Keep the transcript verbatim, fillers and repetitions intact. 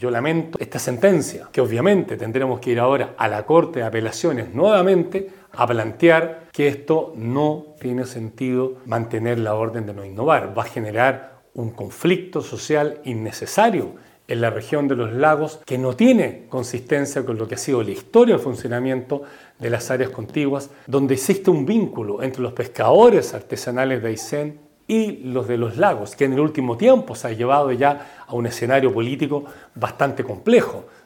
Yo lamento esta sentencia, que obviamente tendremos que ir ahora a la Corte de Apelaciones nuevamente a plantear que esto no tiene sentido mantener la orden de no innovar. Va a generar un conflicto social innecesario en la región de los lagos que no tiene consistencia con lo que ha sido la historia del funcionamiento de las áreas contiguas, donde existe un vínculo entre los pescadores artesanales de Aysén y los de los lagos, que en el último tiempo se ha llevado ya a un escenario político bastante complejo,